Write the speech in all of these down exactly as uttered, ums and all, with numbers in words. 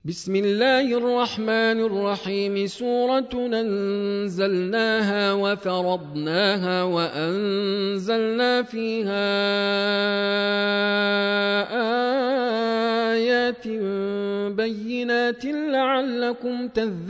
بسم الله الرحمن الرحيم سورة أنزلناها وفرضناها وأنزلنا فيها آيات بينات لعلكم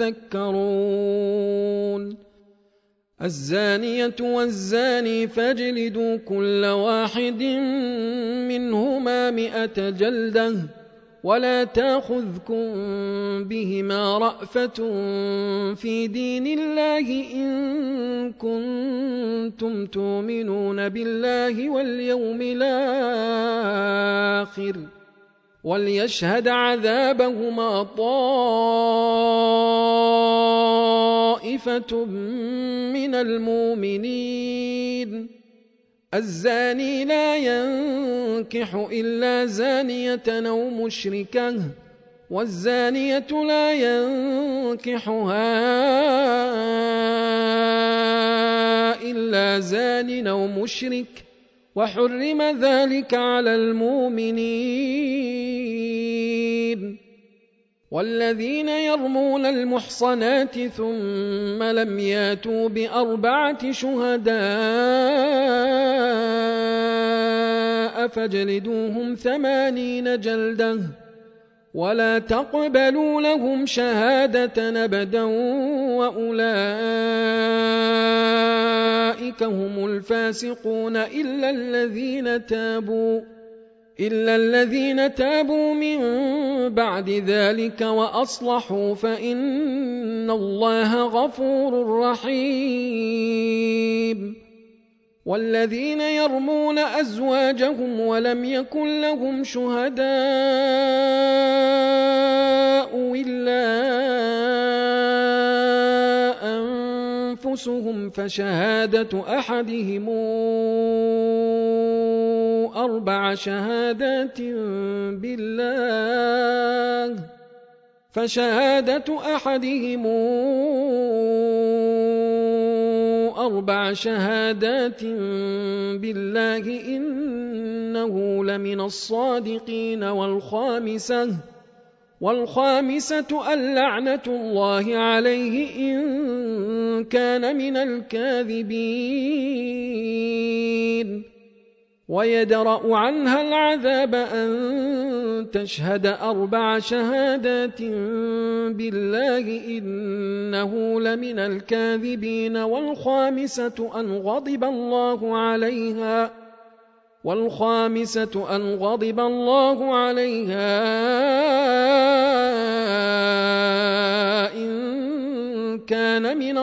تذكرون الزانية والزاني فاجلدوا كل واحد منهما مئة جلدة ولا تأخذكم بهما رأفة في دين الله إن كنتم تؤمنون بالله واليوم الآخر وليشهد عذابهما طائفة من المؤمنين الزاني لا ينكح إلا زانية أو مشركة والزانية لا ينكحها إلا زان أو مشرك وحرم ذلك على المؤمنين والذين يرمون المحصنات ثم لم ياتوا بأربعة شهداء فاجلدوهم ثمانين جلدة ولا تقبلوا لهم شهادة أبدا وأولئك هم الفاسقون إلا الذين تابوا إلا الذين تابوا من بعد ذلك وأصلحوا فإن الله غفور رحيم والذين يرمون أزواجهم ولم يكن لهم شهداء إلا أنفسهم فشهادة أحدهم أربع شهادات بالله فشهادة أحدهم أربع شهادات بالله إنه لمن الصادقين والخامسة والخامسة اللعنة الله عليه إن كان من الكاذبين ويدرأ عنها العذاب أن تشهد أربع شهادات بالله إنه لمن الكاذبين والخامسة أن غضب الله عليها والخامسة أن غضب الله عليها إن كان من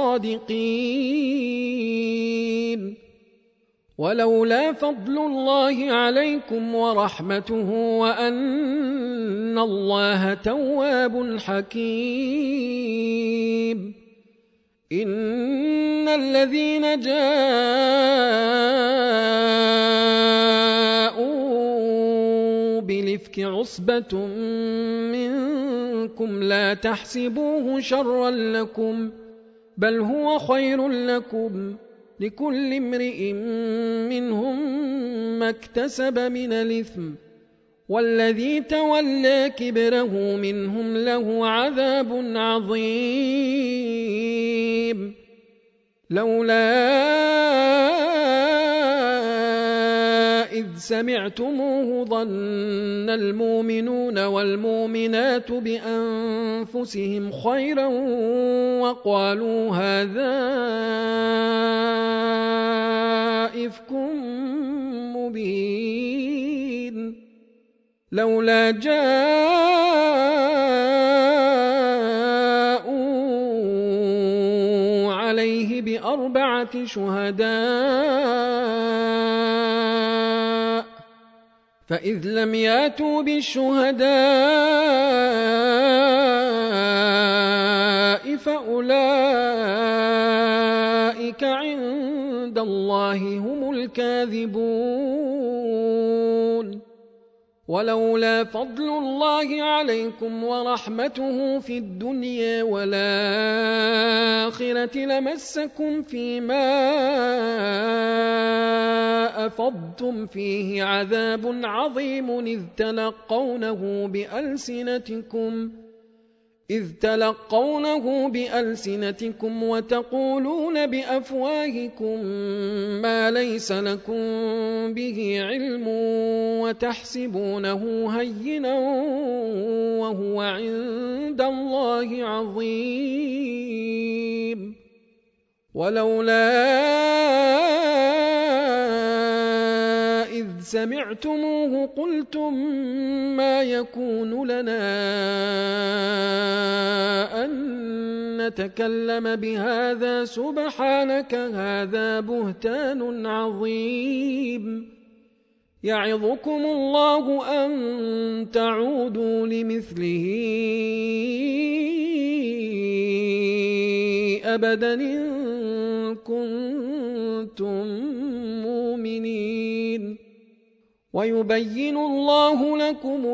الصادقين ولولا فضل الله عليكم ورحمته وأن الله تواب حكيم إن الذين جاءوا بالإفك عصبة منكم لا تحسبوه شرا لكم بل هو خير لكم لكل امرئ منهم ما اكتسب من الإثم والذي تولى كبره منهم له عذاب عظيم لولا إذ سمعتموه ظن المؤمنون والمؤمنات بأنفسهم خيرا وقالوا هذا إفك مبين لولا جاءوا عليه بأربعة شهداء فإذ لم ياتوا بالشهداء فأولئك عند الله هم الكاذبون ولولا فضل الله عليكم ورحمته في الدنيا والآخرة لمسكم فيما أفضتم فيه عذاب عظيم إذ تلقونه بألسنتكم إذ تلقونه بألسنتكم وتقولون بأفواهكم ما ليس لكم به علم وتحسبونه هينا وهو عند الله عظيم ولولا إذ سمعتموه قلتم ما يكون لنا أن نتكلم بهذا سبحانك هذا بهتان عظيم يعظكم الله أن تعودوا لمثله أبدا إن كنتم مؤمنين ويبين الله لكم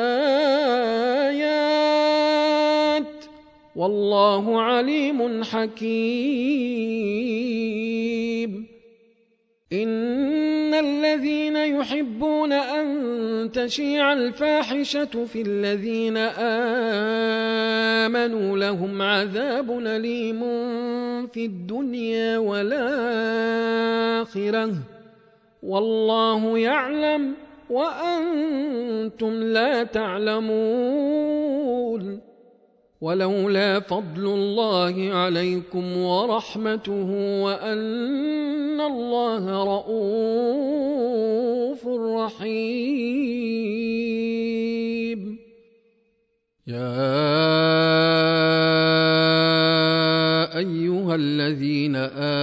الآيات والله عليم حكيم إن الذين يحبون أن تشيع الفاحشة في الذين آمنوا لهم عذاب أليم في الدنيا والآخرة والله يعلم وأنتم لا تعلمون ولولا فضل الله عليكم ورحمته وأن الله رؤوف رحيم يا أيها الذين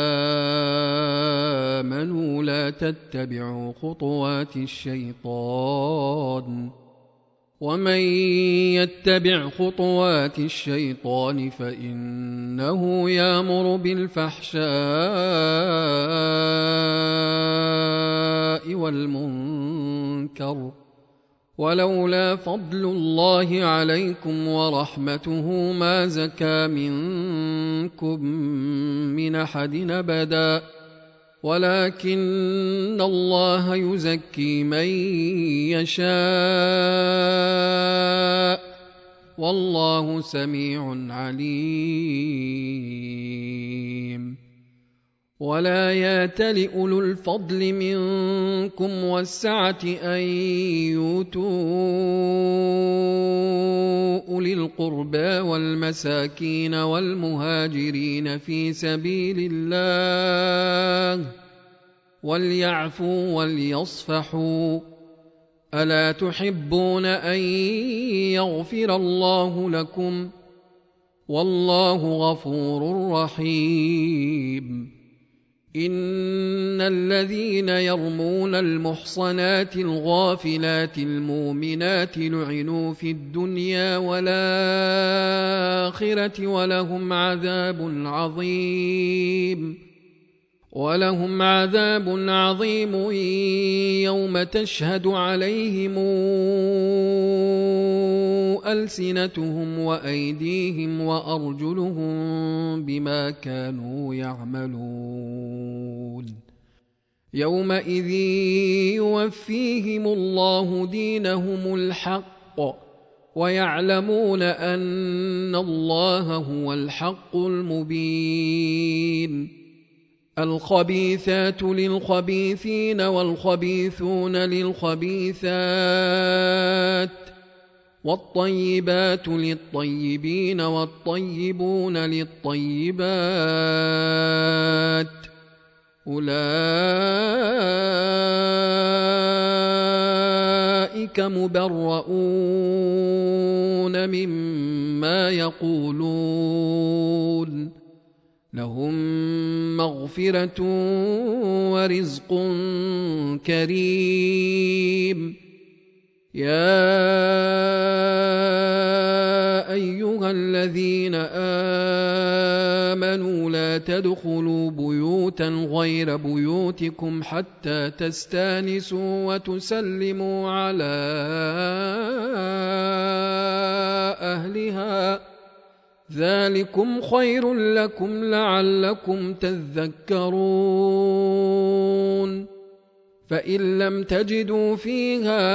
آمنوا لا تتبعوا خطوات الشيطان ومن يتبع خطوات الشيطان فإنه يأمر بالفحشاء والمنكر ولولا فضل الله عليكم ورحمته ما زكى منكم من أحد أبدا ولكن الله يزكي من يشاء والله سميع عليم ولا يأتل أولو الفضل منكم والسعة أن يؤتوا أولي القربى والمساكين والمهاجرين في سبيل الله وليعفوا وليصفحوا ألا تحبون أن يغفر الله لكم والله غفور رحيم إن الذين يرمون المحصنات الغافلات المؤمنات لعنوا في الدنيا والآخرة ولهم عذاب عظيم ولهم عذاب عظيم يوم تشهد عليهم ألسنتهم وأيديهم وأرجلهم بما كانوا يعملون يومئذ يوفيهم الله دينهم الحق ويعلمون أن الله هو الحق المبين الخبيثات للخبيثين والخبيثون للخبيثات والطيبات للطيبين والطيبون للطيبات أولئك مبرؤون مما يقولون لهم مغفرة ورزق كريم يا أيها الذين آمنوا لا تدخلوا بيوتا بيوتا غير بيوتكم حتى تستانسوا وتسلموا على أهلها ذلكم خير لكم لعلكم تذكرون فإن لم تجدوا فيها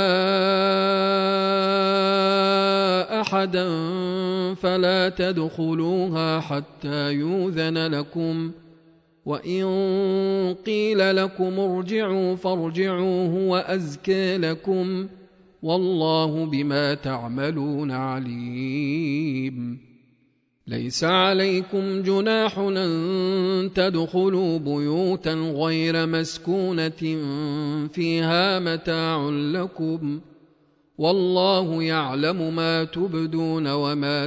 أحدا فلا تدخلوها حتى يؤذن لكم وإن قيل لكم ارجعوا فارجعوا هو أزكى لكم والله بما تعملون عليم ليس عليكم جناح أن تدخلوا بيوتا غير مسكونة فيها متاع لكم والله يعلم ما تبدون وما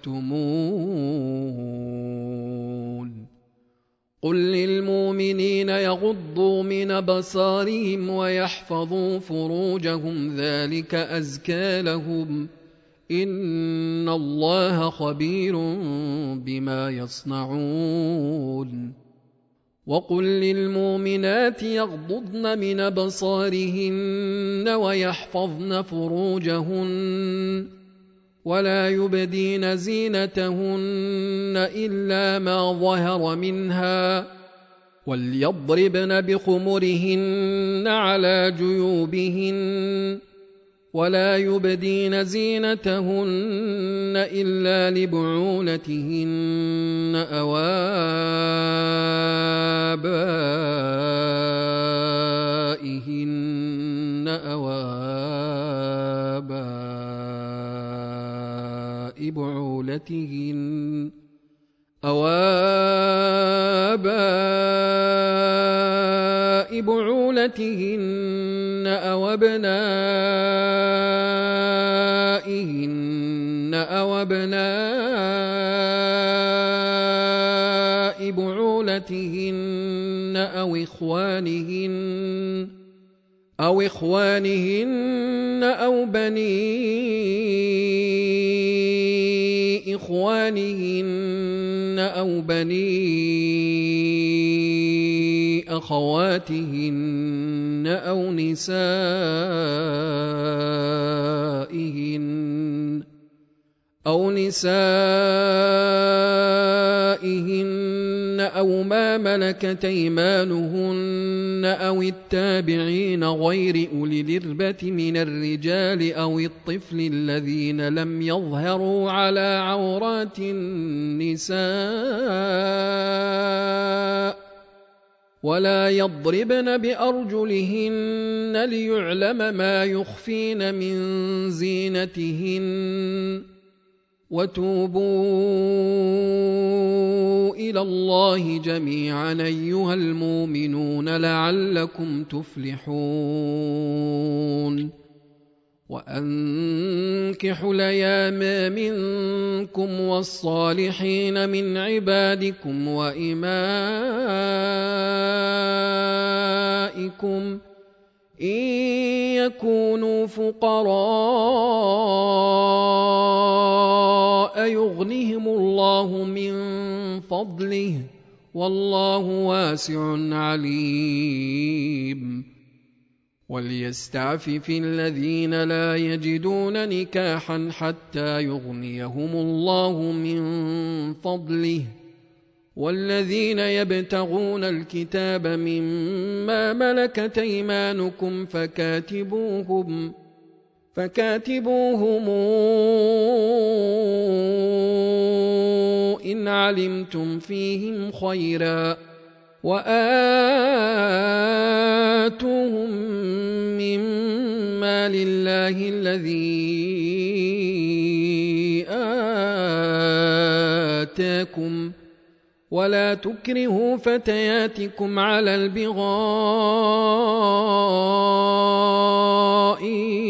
تكتمون قل للمؤمنين يغضوا من أبصارهم ويحفظوا فروجهم ذلك أزكى لهم إن الله خبير بما يصنعون وقل للمؤمنات يغضضن من أبصارهن ويحفظن فروجهن ولا يبدين زينتهن إلا ما ظهر منها وليضربن بخمرهن على جيوبهن ولا يبدين زينتهن إلا لبعولتهن أو آبائهن أو آباء بعولتهن أو آباء بعولتهن أو أبنائهن أو أبناء بعولتهن أو إخوانهن أو إخوانهن أو بني إخوانهن أو بني أخواتهن أو نسائهن أو نسائهن أو ما ملكت أيمانهن أو التابعين غير أولي الإربة من الرجال أو الطفل الذين لم يظهروا على عورات النساء ولا يضربن بأرجلهن ليعلم ما يخفين من زينتهن وتوبوا إلى الله جميعا أيها المؤمنون لعلكم تفلحون وأنكحوا الأيام منكم والصالحين من عبادكم وإمائكم إن يكونوا فقراء يغنهم الله من فضله والله واسع عليم وليستعفف الذين لا يجدون نكاحا حتى يغنيهم الله من فضله والذين يبتغون الكتاب مما ملكت أيمانكم فكاتبوهم فكاتبوهم إن علمتم فيهم خيرا وآتوهم مما لله الذي آتاكم ولا تكرهوا فتياتكم على البغاء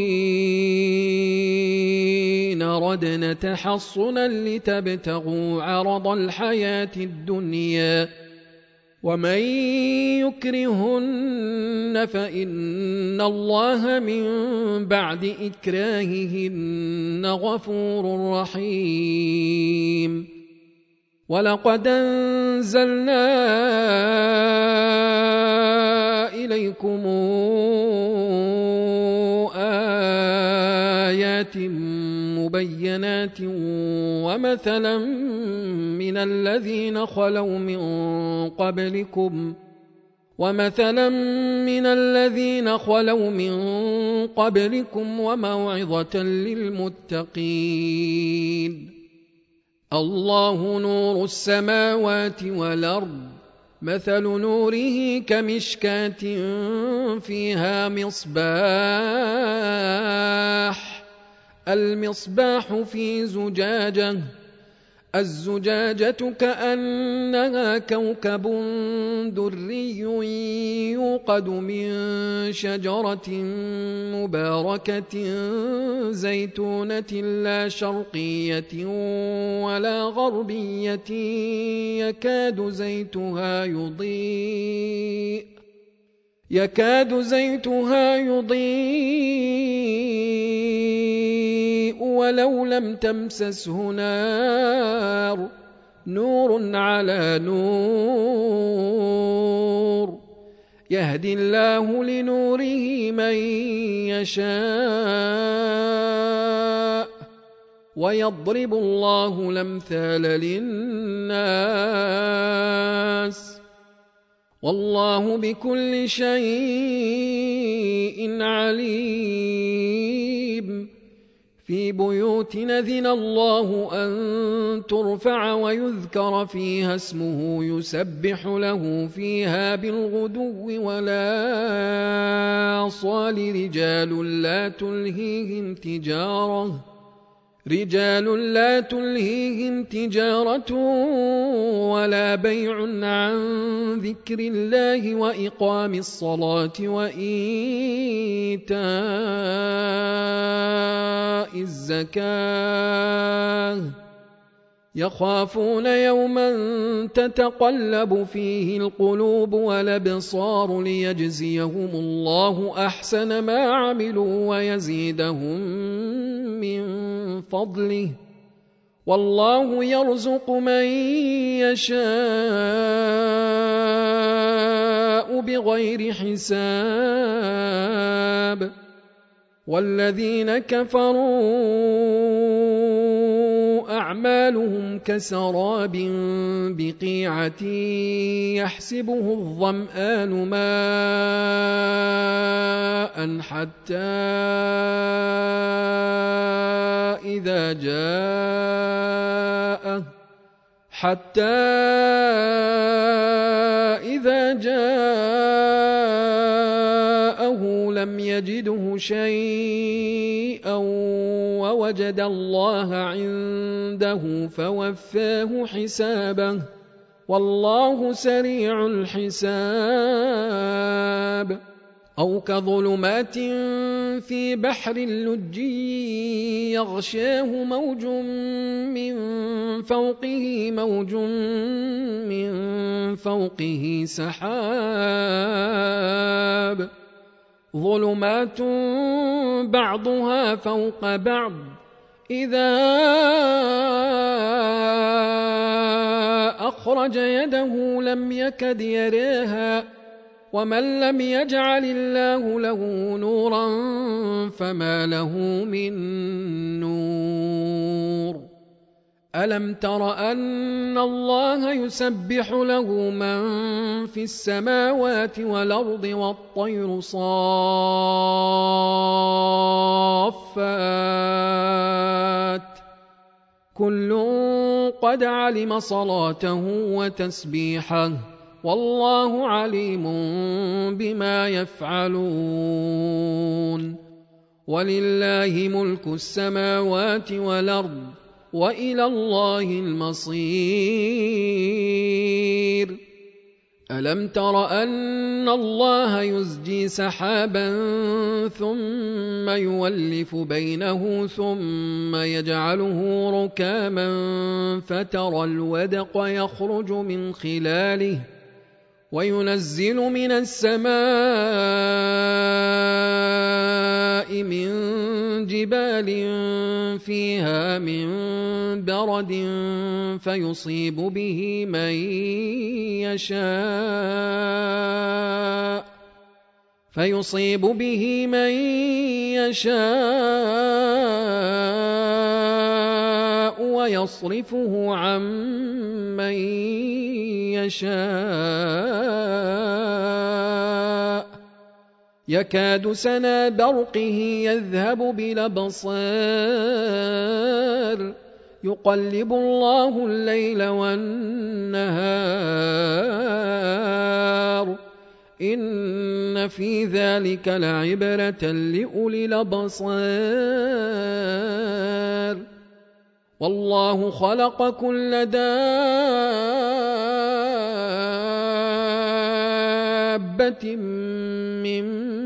إن ردن تحصنا لتبتغوا عرض الحياة الدنيا ومن يكرهن فإن الله من بعد إكراههن غفور رحيم ولقد أنزلنا إليكم آيات مبينات ومثلا من الذين خلوا من قبلكم ومثلا من الذين خلوا من قبلكم وموعظة للمتقين. الله نور السماوات والأرض مثل نوره كمشكاة فيها مصباح المصباح في زجاجة الزجاجة كأنها كوكب دري يوقد من شجرة مباركة زيتونة لا شرقية ولا غربية يكاد زيتها يضيء يكاد زيتها يضيء ولو لم تمسسه نار نور على نور يهدي الله لنوره من يشاء ويضرب الله الأمثال للناس والله بكل شيء عليم. في بيوت أذن الله أن ترفع ويذكر فيها اسمه يسبح له فيها بالغدو والآصال رجال لا تلهيهم تجارة رجال لا تلهيهم تجارة ولا بيع عن ذكر الله وإقام الصلاة وإيتاء الزكاة يخافون يوما تتقلب فيه القلوب والأبصار ليجزيهم الله أحسن ما عملوا ويزيدهم من فضله والله يرزق من يشاء بغير حساب. والذين كفروا أعمالهم كسراب بقيعة يحسبه الظمآن ماء حتى إذا جاءه حتى إذا جاءه لم يجده شيئا ووجد الله عنده فوفاه حسابه والله سريع الحساب. أو كظلمات في بحر لجي يغشاه موج من فوقه موج من فوقه سحاب ظلمات بعضها فوق بعض إذا أخرج يده لم يكد يراها ومن لم يجعل الله له نورا فما له من نور. ألم تر أن الله يسبح له من في السماوات والأرض والطير صافات كل قد علم صلاته وتسبيحه والله عليم بما يفعلون. ولله ملك السماوات والأرض وإلى الله المصير. ألم تر أن الله يزجي سحابا ثم يولف بينه ثم يجعله ركاما فترى الودق يخرج من خلاله وينزل من السماء من جبال فيها من برد فيصيب به من يشاء فيصيب به من يشاء ويصرفه عن من يشاء يكاد سنا برقه يذهب بالأبصار يقلب الله الليل والنهار إن في ذلك لعبرة لأولي الأبصار والله خلق كل دابة من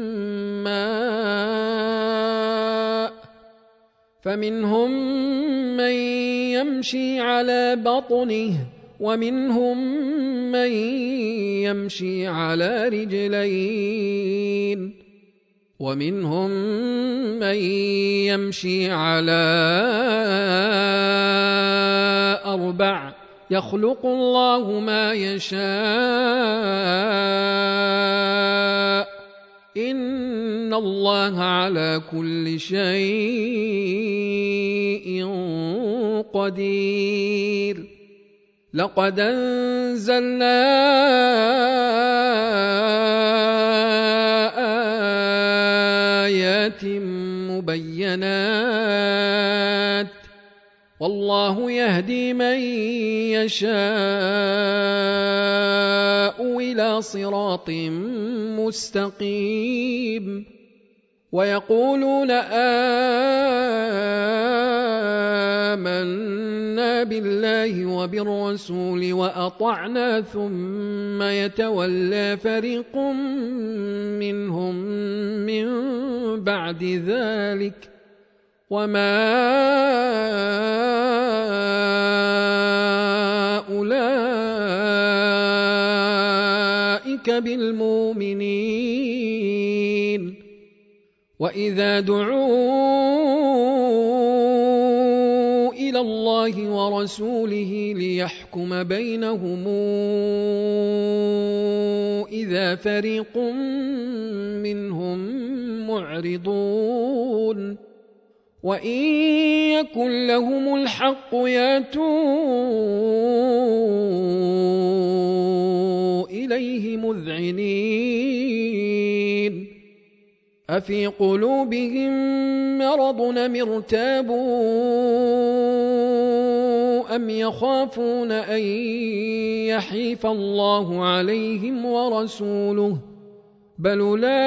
ماء فمنهم من يمشي على بطنه ومنهم من يمشي على رجلين ومنهم من يمشي على أربع يخلق الله ما يشاء إن الله على كل شيء قدير لقد أنزلنا آيات مبينات والله يهدي من يشاء إلى صراط مستقيم ويقولون آمنا بالله وبالرسول وأطعنا ثم يتولى فريق منهم من بعد ذلك وما أولئك بالمؤمنين وإذا دعوا إلى الله ورسوله ليحكم بينهم إذا فريق منهم معرضون وإن يكن لهم الحق يأتوا إليه مذعنين أفي قلوبهم مرض أم ارتابوا أم يخافون أن يحيف الله عليهم ورسوله بل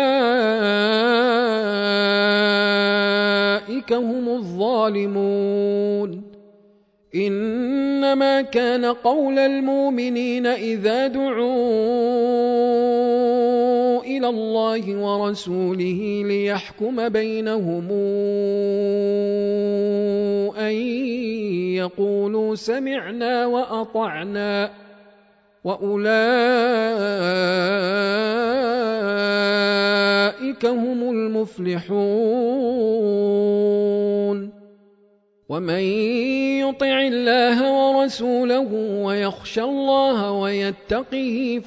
أولئك هم الظالمون إنما كان قول المؤمنين إذا دعوا إلى الله ورسوله ليحكم بينهم أن يقولوا سمعنا وأطعنا وأولئك هم المفلحون ومن يطع الله ورسوله ويخشى الله ويتقه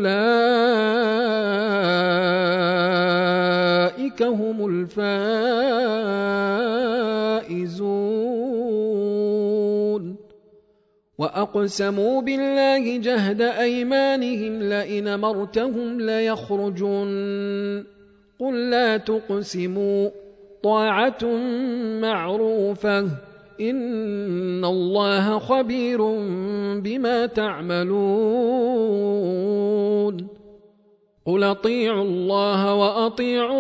فأولئك هم الفائزون وأقسموا بالله جهد أيمانهم لئن أمرتهم ليخرجون قل لا تقسموا طاعة معروفة إن الله خبير بما تعملون قل أطيعوا الله وأطيعوا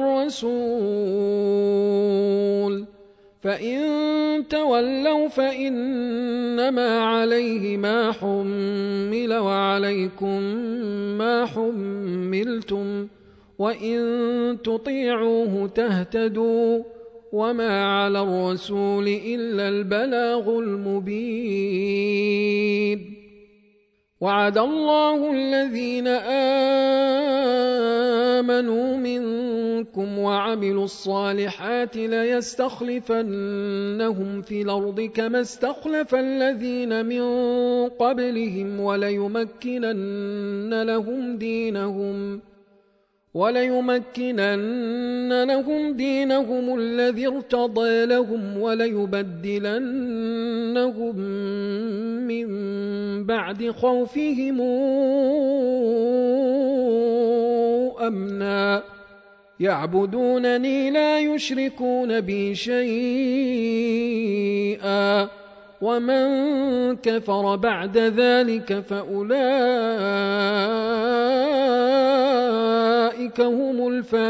الرسول فإن تولوا فإنما عليه ما حمل وعليكم ما حملتم وإن تطيعوه تهتدوا وما على الرسول إلا البلاغ المبين وعد الله الذين آمنوا منكم وعملوا الصالحات ليستخلفنهم في الأرض كما استخلف الذين من قبلهم وليمكنن لهم دينهم وليمكنن لهم دينهم الذي ارتضى لهم وليبدلنهم من بعد خوفهم أمنا يعبدونني لا يشركون بي شيئا ومن كفر بعد ذلك فأولئك هم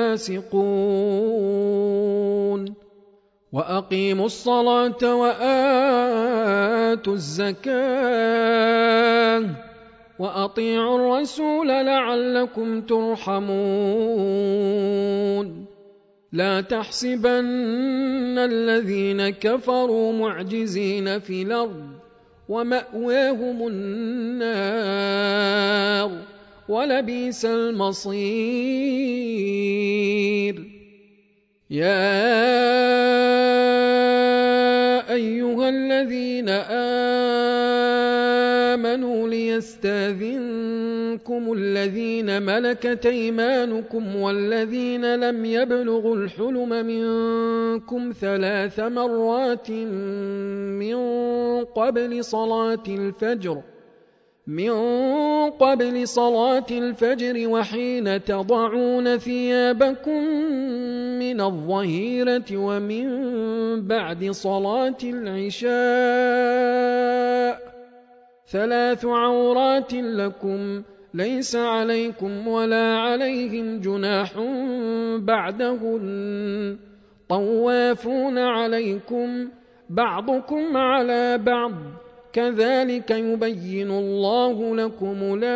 الفاسقون وأقيموا الصلاة وآتوا الزكاة وأطيعوا الرسول لعلكم ترحمون لا تحسبن الذين كفروا معجزين في الأرض ومأواهم النار ولبئس المصير يا أيها الذين آمنوا ليستأذنكم الذين ملكت أيمانكم والذين لم يبلغوا الحلم منكم ثلاث مرات من قبل صلاة الفجر من قبل صلاة الفجر وحين تضعون ثيابكم من الظهيرة ومن بعد صلاة العشاء ثلاث عورات لكم ليس عليكم ولا عليهم جناح بعدهن طوافون عليكم بعضكم على بعض كذلك يبين الله لكم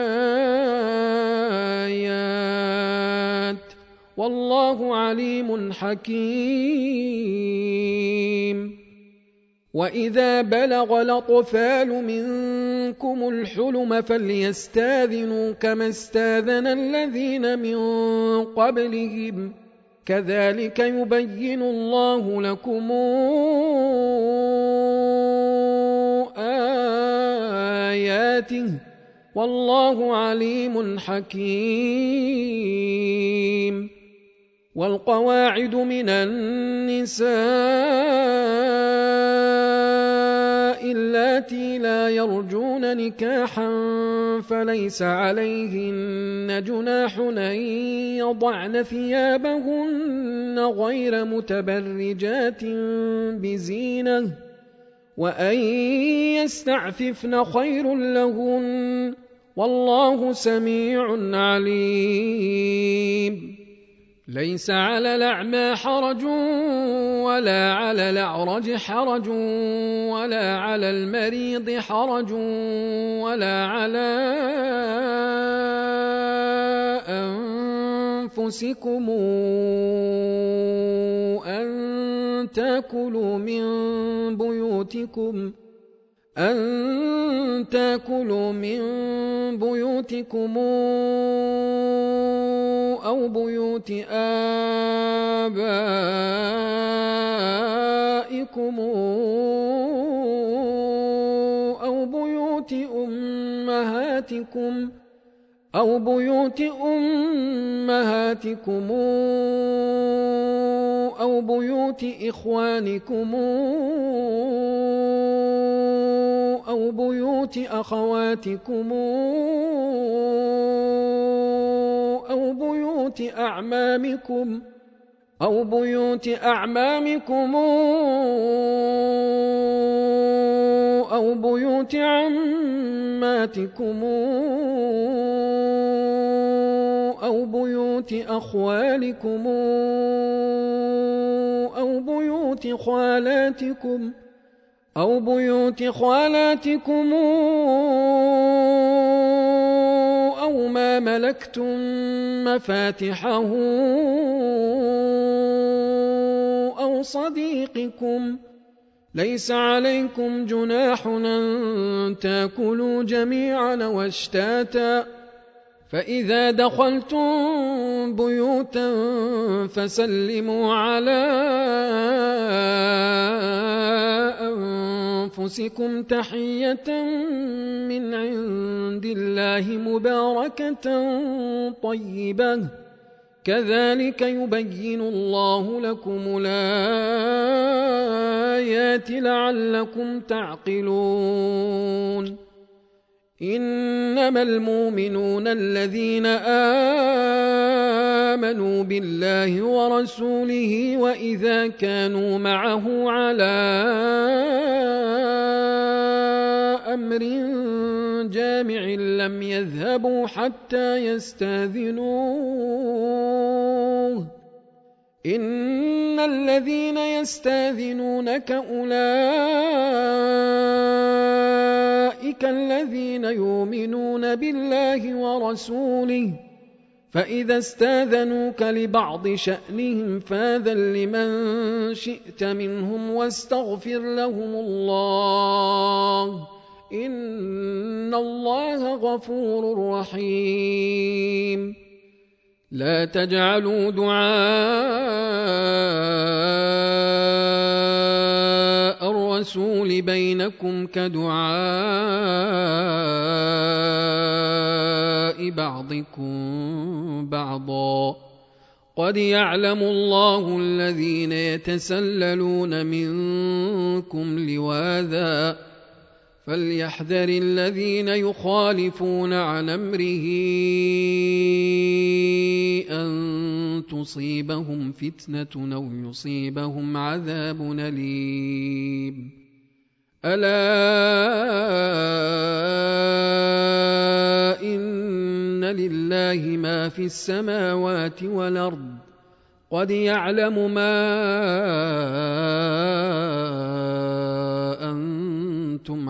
الآيات والله عليم حكيم وإذا بلغ الأطفال منكم الحلم فليستاذنوا كما استاذن الذين من قبلهم كذلك يبين الله لكم آياته والله عليم حكيم والقواعد من النساء اللاتي لا يرجون نكاحا فليس عليهن جناح أن يضعن ثيابهن غير متبرجات بزينة وأن يستعففن خير لهن والله سميع عليم ليس على الأعمى حرج ولا على الأعرج حرج ولا على المريض حرج ولا على أنفسكم أن تأكلوا من بيوتكم أن تأكلوا من بيوتكم أو بيوت آبائكم أو بيوت أمهاتكم أو بيوت أمهاتكم أو بيوت إخوانكم أو بيوت أخواتكم أو بيوت أعمامكم أو بيوت أعمامكم أو بيوت عماتكم أو بيوت أخوالكم أو بيوت خالاتكم أو بيوت خالاتكم أو ما ملكتم مفاتحه أو صديقكم ليس عليكم جناح أن تأكلوا جميعا واشتاتا فإذا دخلتم بيوتا فسلموا على أنفسكم تحية من عند الله مباركة طيبة كذلك يبين الله لكم الآيات لعلكم تعقلون إنما المؤمنون الذين آمنوا بالله ورسوله وإذا كانوا معه على أمر جامع لم يذهبوا حتى يستاذنوه إن الذين يستاذنونك أولئك الذين يؤمنون بالله ورسوله فإذا استاذنوك لبعض شأنهم فاذن لمن شئت منهم واستغفر لهم الله إن الله غفور رحيم لا تجعلوا دعاء الرسول بينكم كدعاء بعضكم بعضا قد يعلم الله الذين يتسللون منكم لواذا فليحذر الذين يخالفون عن أمره أن تصيبهم فتنة أو يصيبهم عذاب أليم ألا إن لله ما في السماوات والأرض قد يعلم ما أنتم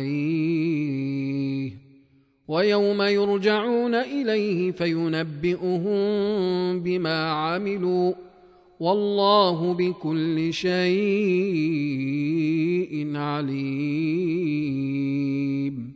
عليه ويوم يرجعون إليه فينبئهم بما عملوا والله بكل شيء عليم